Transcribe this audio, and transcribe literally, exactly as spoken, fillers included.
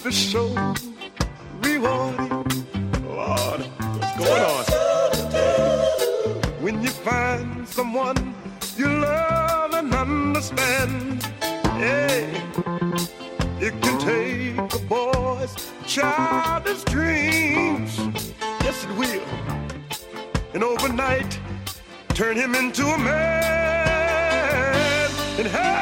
is so rewarding. Lord, what's going on? When you find someone you love and understand, hey, it can take a boy's childish dreams. Yes, it will. And overnight, turn him into a man. And hey,